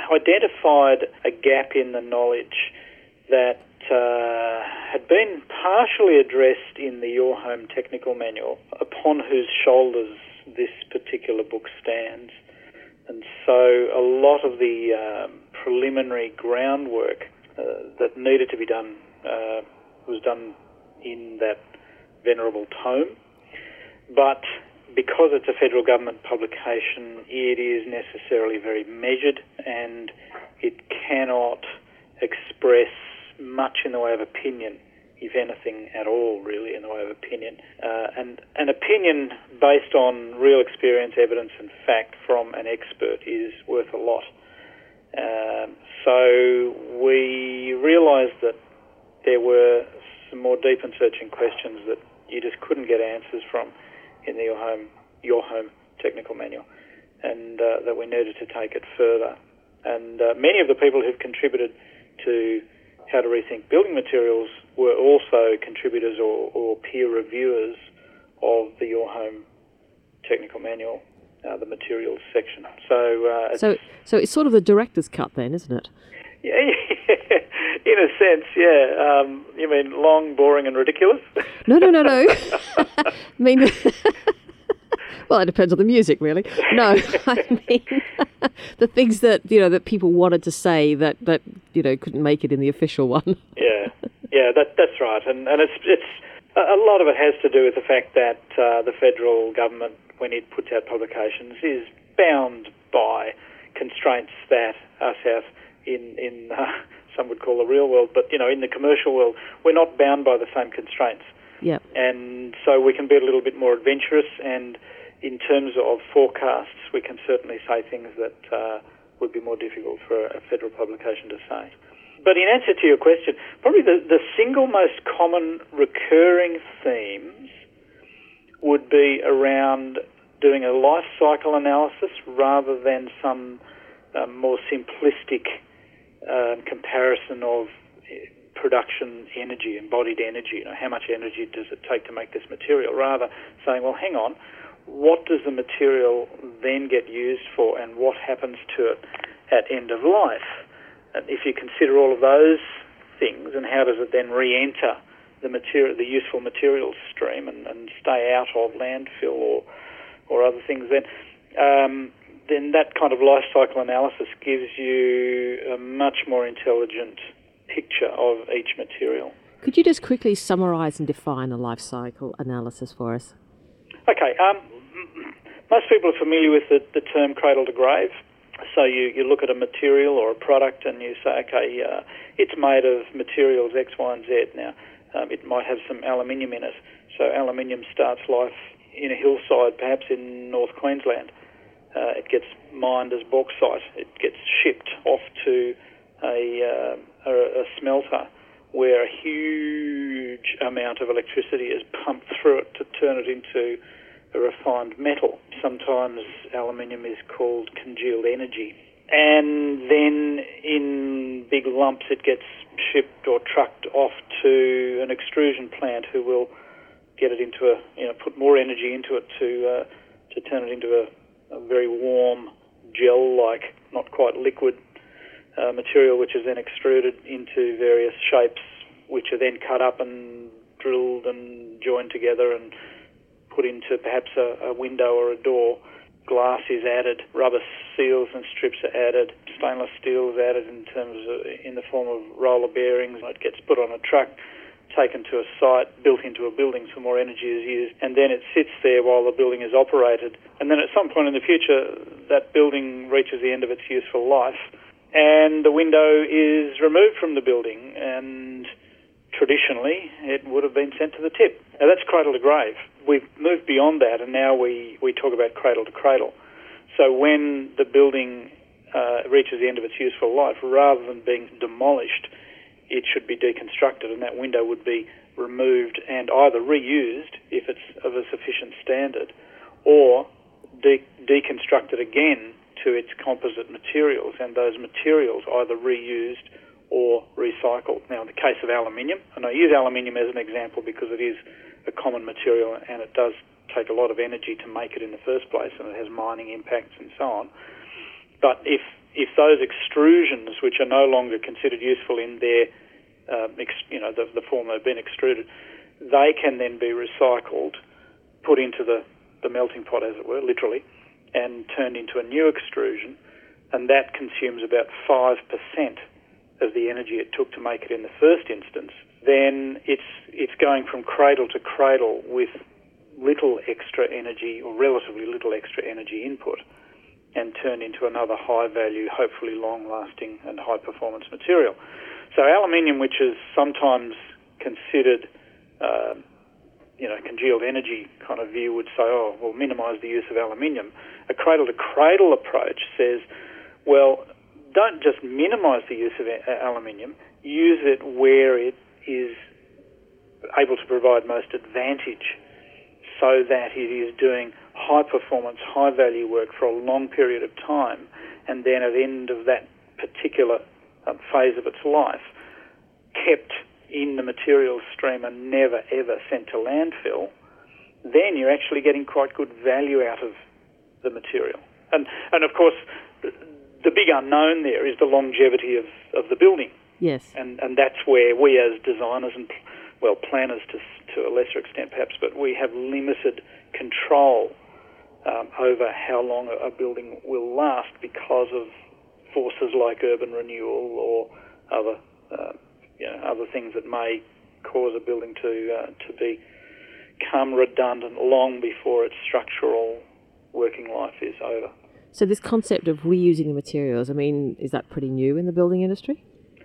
identified a gap in the knowledge that had been partially addressed in the Your Home Technical Manual, upon whose shoulders this particular book stands. And so a lot of the preliminary groundwork that needed to be done was done in that venerable tome. But because it's a federal government publication, it is necessarily very measured, and it cannot express much in the way of opinion, if anything at all, really, in the way of opinion. And an opinion based on real experience, evidence and fact from an expert is worth a lot. So we realised that there were some more deep and searching questions that you just couldn't get answers from in the Your Home Technical Manual, and that we needed to take it further. And many of the people who've contributed to How to Rethink Building Materials were also contributors or peer reviewers of the Your Home Technical Manual, the materials section. So it's sort of the director's cut then, isn't it? Yeah, in a sense, yeah. You mean long, boring and ridiculous? No. I mean, well, it depends on the music, really. No, I mean, the things that, that people wanted to say that couldn't make it in the official one. Yeah, that's right. And it's a lot of it has to do with the fact that the federal government, when it puts out publications, is bound by constraints that us have in some would call the real world, but in the commercial world, we're not bound by the same constraints. Yeah. And so we can be a little bit more adventurous, and in terms of forecasts, we can certainly say things that would be more difficult for a federal publication to say. But in answer to your question, probably the single most common recurring themes would be around doing a life cycle analysis rather than some more simplistic comparison of production energy, embodied energy. How much energy does it take to make this material? Rather saying, well, hang on, what does the material then get used for, and what happens to it at end of life? And if you consider all of those things, and how does it then re-enter the useful materials stream and stay out of landfill or other things, then that kind of life cycle analysis gives you a much more intelligent picture of each material. Could you just quickly summarise and define a life cycle analysis for us? Okay. Most people are familiar with the term cradle to grave. So you look at a material or a product and you say, okay, it's made of materials X, Y and Z. Now, it might have some aluminium in it. So aluminium starts life in a hillside, perhaps in North Queensland. It gets mined as bauxite. It gets shipped off to a smelter where a huge amount of electricity is pumped through it to turn it into a refined metal. Sometimes aluminium is called congealed energy. And then in big lumps it gets shipped or trucked off to an extrusion plant who will get it into put more energy into it to turn it into a very warm, gel-like, not quite liquid material, which is then extruded into various shapes, which are then cut up and drilled and joined together and put into perhaps a window or a door. Glass is added, rubber seals and strips are added, stainless steel is added in the form of roller bearings. It gets put on a truck, taken to a site, built into a building so more energy is used, and then it sits there while the building is operated. And then at some point in the future, that building reaches the end of its useful life, and the window is removed from the building, and traditionally it would have been sent to the tip. Now that's cradle to grave. We've moved beyond that, and now we talk about cradle to cradle. So when the building reaches the end of its useful life, rather than being demolished, it should be deconstructed, and that window would be removed and either reused if it's of a sufficient standard, or deconstructed again to its composite materials, and those materials either reused or recycled. Now, in the case of aluminium, and I use aluminium as an example because it is a common material and it does take a lot of energy to make it in the first place, and it has mining impacts and so on. But if if those extrusions, which are no longer considered useful in their, the form they've been extruded, they can then be recycled, put into the melting pot, as it were, literally, and turned into a new extrusion, and that consumes about 5% of the energy it took to make it in the first instance, then it's going from cradle to cradle with little extra energy, or relatively little extra energy input, and turned into another high-value, hopefully long-lasting and high-performance material. So aluminium, which is sometimes considered, congealed energy kind of view, would say, oh, we'll minimise the use of aluminium. A cradle-to-cradle approach says, well, don't just minimise the use of aluminium, use it where it is able to provide most advantage, so that it is doing high-performance, high-value work for a long period of time, and then at the end of that particular phase of its life, kept in the materials stream and never, ever sent to landfill, then you're actually getting quite good value out of the material. And of course, the big unknown there is the longevity of the building. Yes. And that's where we as designers and, well, planners to a lesser extent perhaps, but we have limited control over how long a building will last because of forces like urban renewal or other things that may cause a building to become redundant long before its structural working life is over. So this concept of reusing the materials, I mean, is that pretty new in the building industry?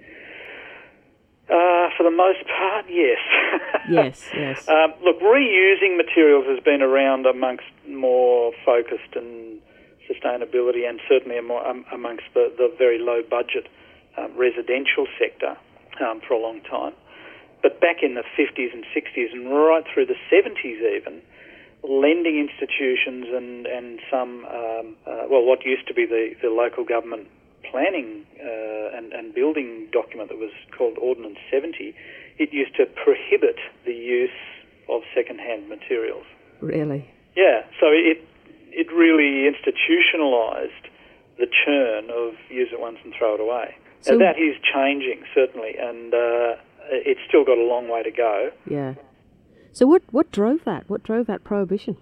For the most part, yes. Yes. Look, reusing materials has been around amongst more focused and sustainability, and certainly amongst the very low budget residential sector for a long time. But back in the 50s and 60s and right through the 70s even, lending institutions and some, what used to be the local government planning and building document that was called Ordinance 70, it used to prohibit the use of second-hand materials. Really? Yeah, so it really institutionalised the churn of use it once and throw it away. So and that is changing, certainly, and it's still got a long way to go. Yeah. So what drove that? What drove that prohibition?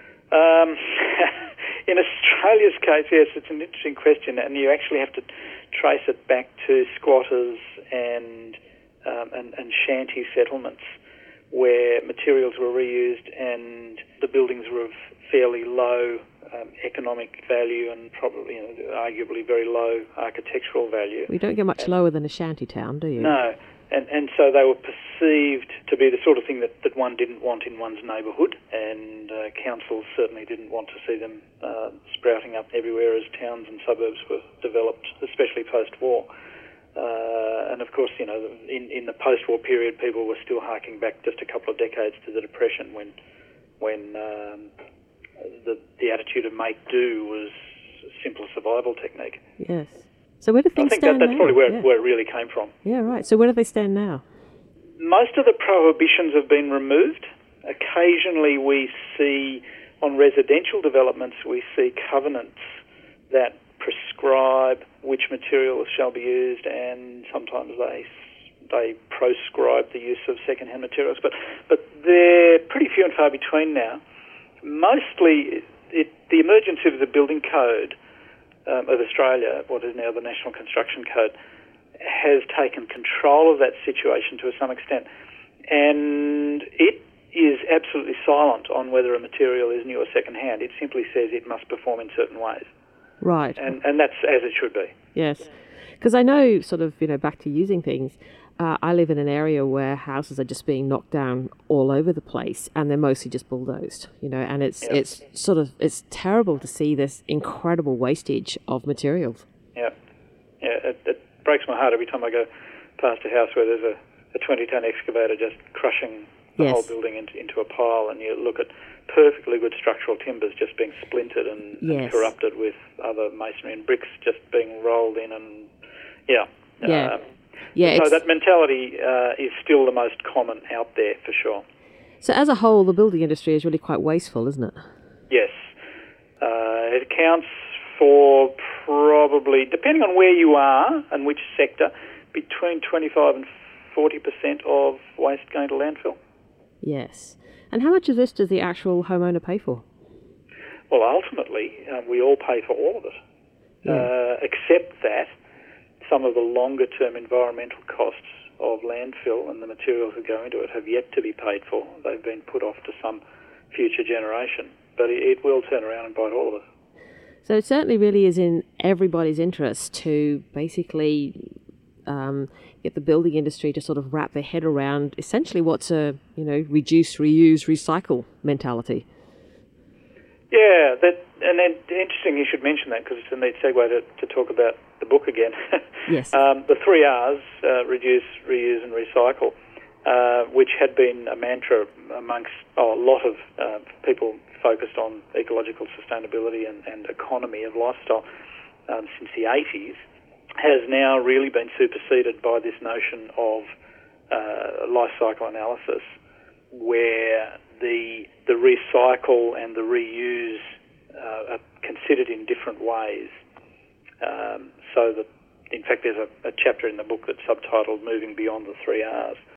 In Australia's case, yes, it's an interesting question, and you actually have to trace it back to squatters and shanty settlements where materials were reused and the buildings were of fairly low economic value and probably, arguably very low architectural value. We don't get much lower than a shanty town, do you? No. And so they were perceived to be the sort of thing that one didn't want in one's neighbourhood, and councils certainly didn't want to see them sprouting up everywhere as towns and suburbs were developed, especially post-war. And of course, in the post-war period, people were still harking back just a couple of decades to the Depression when the attitude of make do was a simple survival technique. Yes. So where do things stand now? I think that's probably where it really came from. Yeah, right. So where do they stand now? Most of the prohibitions have been removed. Occasionally we see, on residential developments, we see covenants that prescribe which materials shall be used, and sometimes they proscribe the use of second-hand materials. But they're pretty few and far between now. Mostly the emergence of the Building Code of Australia, what is now the National Construction Code, has taken control of that situation to some extent, and it is absolutely silent on whether a material is new or second-hand. It simply says it must perform in certain ways. Right. And that's as it should be. Yes. Because I know, sort of, back to using things, I live in an area where houses are just being knocked down all over the place, and they're mostly just bulldozed, and it's terrible to see this incredible wastage of materials. Yeah. It breaks my heart every time I go past a house where there's a 20-ton excavator just crushing the whole building into a pile, and you look at perfectly good structural timbers just being splintered and corrupted with other masonry and bricks just being rolled in, and so that mentality is still the most common out there, for sure. So as a whole, the building industry is really quite wasteful, isn't it? Yes. It accounts for probably, depending on where you are and which sector, between 25 and 40% of waste going to landfill. Yes. And how much of this does the actual homeowner pay for? Well, ultimately, we all pay for all of it, except that some of the longer-term environmental costs of landfill and the materials that go into it have yet to be paid for. They've been put off to some future generation, but it will turn around and bite all of us. So it certainly really is in everybody's interest to basically get the building industry to sort of wrap their head around essentially what's a reduce, reuse, recycle mentality. Yeah, and then interesting you should mention that because it's a neat segue to talk about the book again. Yes. The 3 R's, reduce, reuse and recycle, which had been a mantra amongst a lot of people focused on ecological sustainability and economy of lifestyle since the 80s, has now really been superseded by this notion of life cycle analysis, where the recycle and the reuse are considered in different ways. So that, in fact, there's a chapter in the book that's subtitled Moving Beyond the 3 R's.